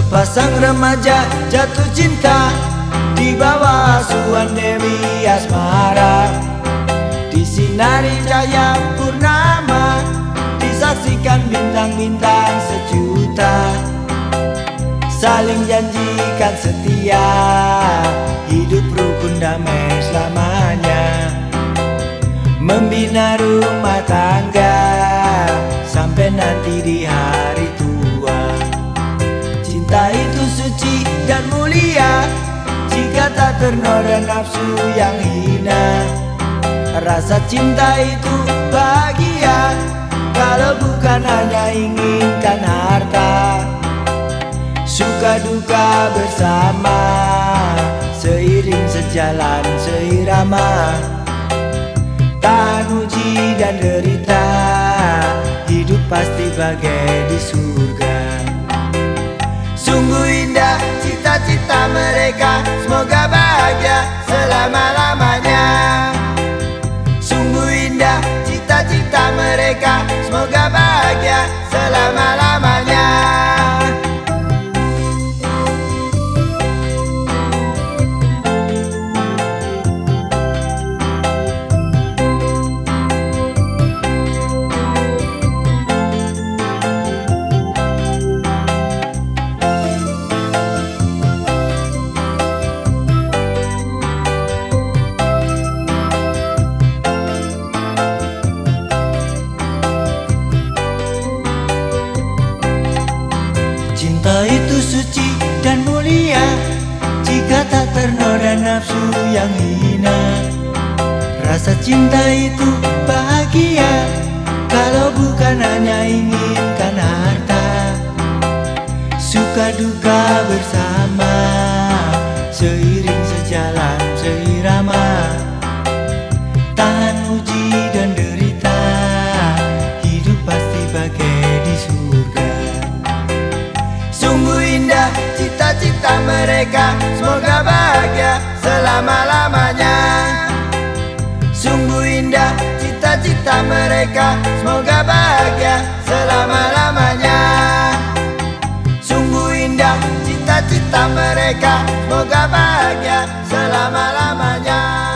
Sepasang remaja jatuh cinta di bawah asuhan Dewi Asmara. Disinari cahaya purnama, disaksikan bintang-bintang sejuta. Saling janjikan setia, hidup rukun damai selamanya. Membina rumah tangga sampai nanti di hari tua. Cinta itu suci dan mulia jika tak ternoda nafsu yang hina. Rasa cinta itu bahagia kalau bukan hanya inginkan harta. Suka duka bersama, seiring sejalan seirama. Tahan uji dan derita, hidup pasti bagai di surga. Sungguh indah cita-cita mereka, semoga bahagia selama-lamanya. Sungguh indah cita-cita mereka, semoga bahagia selama-lamanya. Cinta itu suci dan mulia jika tak ternoda nafsu yang hina. Rasa cinta itu bahagia kalau bukan hanya inginkan harta. Suka duka bersama, seiring sejalan seirama. Tahan uji dan derita, hidup pasti bagai di surga. Sungguh indah cita-cita mereka, semoga bahagia selama-lamanya. Sungguh indah cita-cita mereka, semoga bahagia selama-lamanya. Sungguh indah cita-cita mereka, semoga bahagia selama-lamanya.